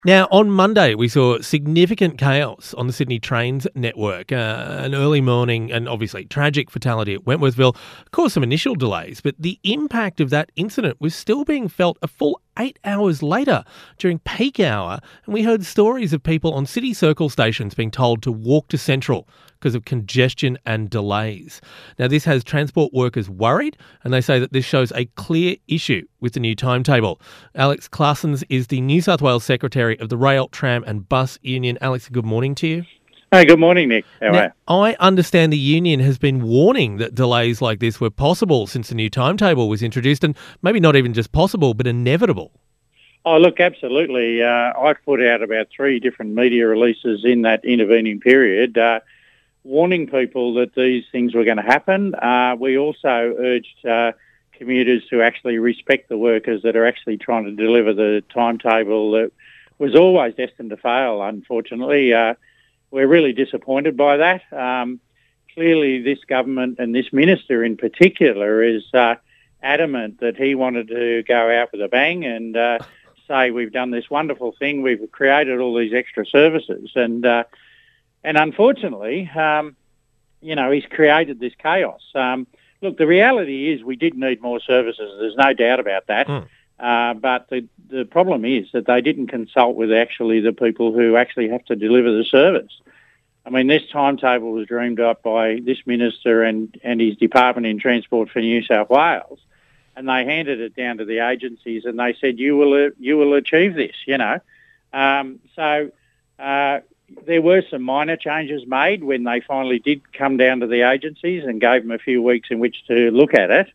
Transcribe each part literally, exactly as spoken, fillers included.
Now, on Monday, we saw significant chaos on the Sydney Trains network. Uh, an early morning and obviously tragic fatality at Wentworthville caused some initial delays, but the impact of that incident was still being felt a full eight hours later during peak hour, and we heard stories of people on City Circle stations being told to walk to Central because of congestion and delays. Now, this has transport workers worried, and they say that this shows a clear issue with the new timetable. Alex Claessens is the New South Wales Secretary of the Rail, Tram and Bus Union. Alex, good morning to you. Hey, good morning, Nick. How now, are you? I understand the union has been warning that delays like this were possible since the new timetable was introduced, and maybe not even just possible, but inevitable. Oh, look, absolutely. Uh, I put out about three different media releases in that intervening period, uh, warning people that these things were going to happen. Uh, we also urged uh, commuters to actually respect the workers that are actually trying to deliver the timetable that was always destined to fail, unfortunately. Uh, we're really disappointed by that. Um, clearly, this government and this minister in particular is uh, adamant that he wanted to go out with a bang and uh, say we've done this wonderful thing, we've created all these extra services. And uh, And unfortunately, um, you know, he's created this chaos. Um, look, the reality is we did need more services. There's no doubt about that. Mm. Uh, but the, the problem is that they didn't consult with actually the people who actually have to deliver the service. I mean, this timetable was dreamed up by this minister and, and his department in Transport for New South Wales. And they handed it down to the agencies and they said, you will, you will achieve this, you know. Um, so... Uh, There were some minor changes made when they finally did come down to the agencies and gave them a few weeks in which to look at it.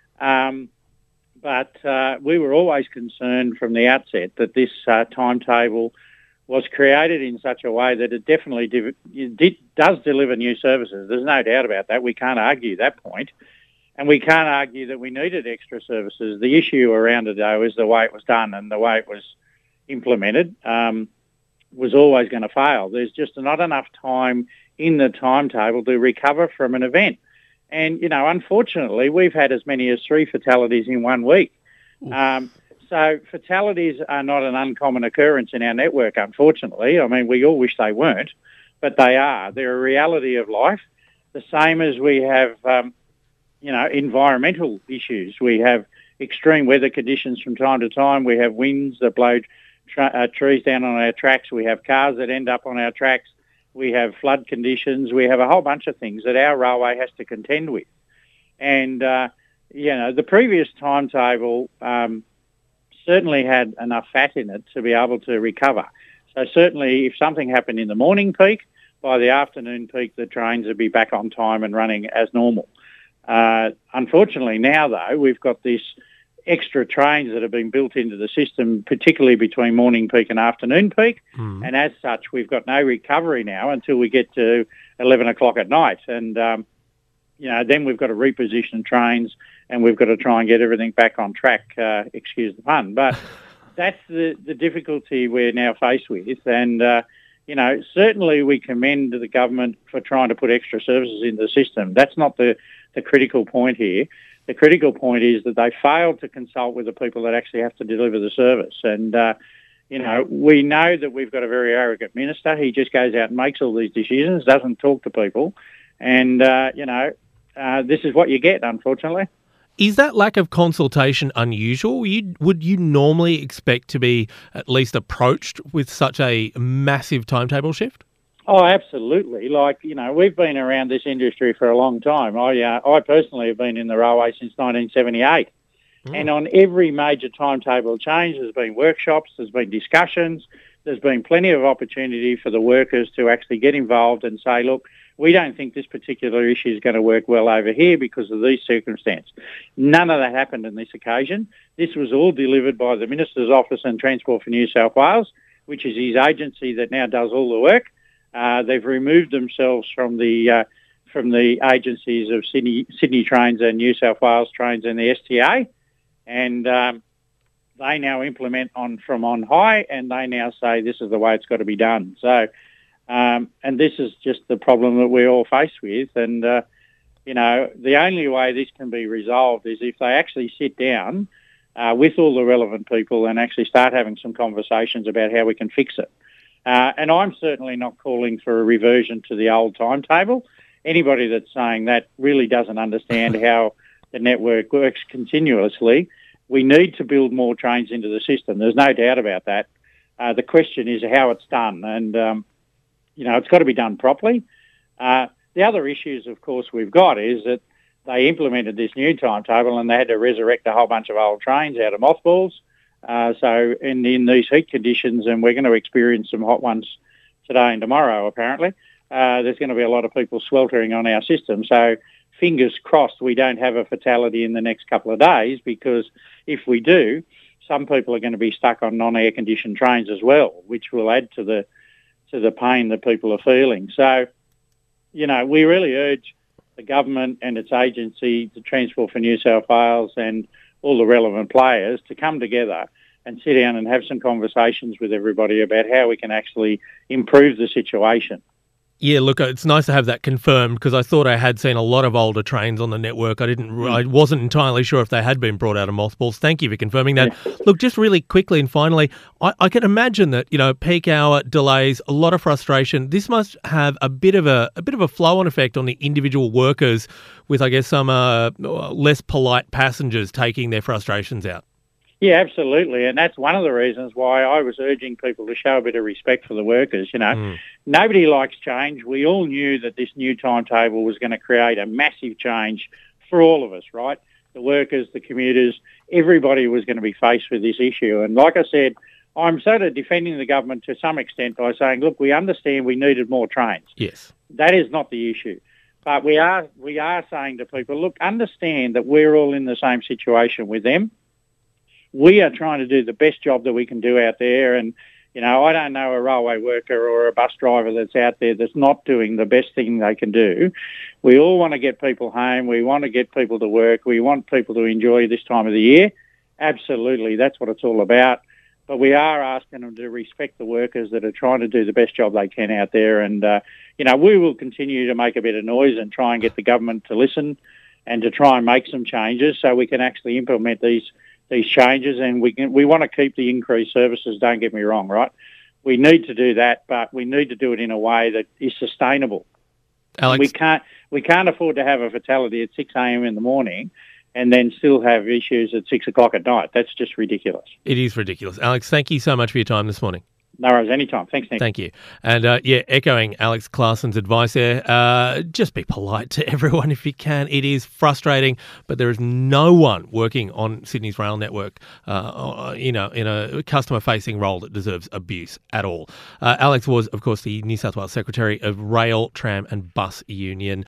Um, but uh, we were always concerned from the outset that this uh, timetable was created in such a way that it definitely div- did, does deliver new services. There's no doubt about that. We can't argue that point. And we can't argue that we needed extra services. The issue around it, though, is the way it was done and the way it was implemented. Um, was always going to fail. There's just not enough time in the timetable to recover from an event. And, you know, unfortunately, we've had as many as three fatalities in one week. Um, so fatalities are not an uncommon occurrence in our network, unfortunately. I mean, we all wish they weren't, but they are. They're a reality of life, the same as we have, um, you know, environmental issues. We have extreme weather conditions from time to time. We have winds that blow Tra- uh, trees down on our tracks. We have cars that end up on our tracks. We have flood conditions. We have a whole bunch of things that our railway has to contend with. And, uh, you know, the previous timetable um, certainly had enough fat in it to be able to recover. So certainly if something happened in the morning peak, by the afternoon peak, the trains would be back on time and running as normal. Uh, unfortunately now, though, we've got this extra trains that have been built into the system, particularly between morning peak and afternoon peak. Mm. And as such, we've got no recovery now until we get to eleven o'clock at night. And, um, you know, then we've got to reposition trains and we've got to try and get everything back on track, uh, excuse the pun. But that's the, the difficulty we're now faced with. And, uh, you know, certainly we commend the government for trying to put extra services into the system. That's not the, the critical point here. The critical point is that they failed to consult with the people that actually have to deliver the service. And, uh, you know, we know that we've got a very arrogant minister. He just goes out and makes all these decisions, doesn't talk to people. And, uh, you know, uh, this is what you get, unfortunately. Is that lack of consultation unusual? You, would you normally expect to be at least approached with such a massive timetable shift? Oh, absolutely. Like, you know, we've been around this industry for a long time. I uh, I personally have been in the railway since nineteen seventy-eight. Mm. And on every major timetable change, there's been workshops, there's been discussions, there's been plenty of opportunity for the workers to actually get involved and say, look, we don't think this particular issue is going to work well over here because of these circumstances. None of that happened on this occasion. This was all delivered by the Minister's Office and Transport for New South Wales, which is his agency that now does all the work. Uh, they've removed themselves from the uh, from the agencies of Sydney Sydney Trains and New South Wales Trains and the S T A, and um, they now implement on from on high, and they now say this is the way it's got to be done. So, um, and this is just the problem that we're all faced with. And uh, you know, the only way this can be resolved is if they actually sit down uh, with all the relevant people and actually start having some conversations about how we can fix it. Uh, and I'm certainly not calling for a reversion to the old timetable. Anybody that's saying that really doesn't understand how the network works continuously. We need to build more trains into the system. There's no doubt about that. Uh, the question is how it's done. And, um, you know, it's got to be done properly. Uh, the other issues, of course, we've got is that they implemented this new timetable and they had to resurrect a whole bunch of old trains out of mothballs. Uh, so in, in these heat conditions, and we're going to experience some hot ones today and tomorrow, apparently, uh, there's going to be a lot of people sweltering on our system. So fingers crossed we don't have a fatality in the next couple of days, because if we do, some people are going to be stuck on non-air conditioned trains as well, which will add to the to the pain that people are feeling. So, you know, we really urge the government and its agency, the Transport for New South Wales and all the relevant players to come together and sit down and have some conversations with everybody about how we can actually improve the situation. Yeah, look, it's nice to have that confirmed, because I thought I had seen a lot of older trains on the network. I didn't, mm. I wasn't entirely sure if they had been brought out of mothballs. Thank you for confirming that. Yeah. Look, just really quickly and finally, I, I can imagine that, you know, peak hour delays, a lot of frustration. This must have a bit of a a bit of a flow-on effect on the individual workers, with, I guess, some uh, less polite passengers taking their frustrations out. Yeah, absolutely. And that's one of the reasons why I was urging people to show a bit of respect for the workers. You know, mm. nobody likes change. We all knew that this new timetable was going to create a massive change for all of us, right? The workers, the commuters, everybody was going to be faced with this issue. And like I said, I'm sort of defending the government to some extent by saying, look, we understand we needed more trains. Yes. That is not the issue. But we are we are saying to people, look, understand that we're all in the same situation with them. We are trying to do the best job that we can do out there. And, you know, I don't know a railway worker or a bus driver that's out there that's not doing the best thing they can do. We all want to get people home. We want to get people to work. We want people to enjoy this time of the year. Absolutely, that's what it's all about. But we are asking them to respect the workers that are trying to do the best job they can out there. And, uh, you know, we will continue to make a bit of noise and try and get the government to listen and to try and make some changes so we can actually implement these these changes, and we can, we want to keep the increased services, don't get me wrong, right? We need to do that, but we need to do it in a way that is sustainable. Alex, we can't we can't afford to have a fatality at six a.m. in the morning and then still have issues at six o'clock at night. That's just ridiculous. It is ridiculous. Alex, thank you so much for your time this morning. No worries, anytime. Thanks, Nick. Thank you. And, uh, yeah, echoing Alex Clarsson's advice there, uh, just be polite to everyone if you can. It is frustrating, but there is no one working on Sydney's rail network, uh, you know, in a customer-facing role that deserves abuse at all. Uh, Alex was, of course, the New South Wales Secretary of Rail, Tram and Bus Union.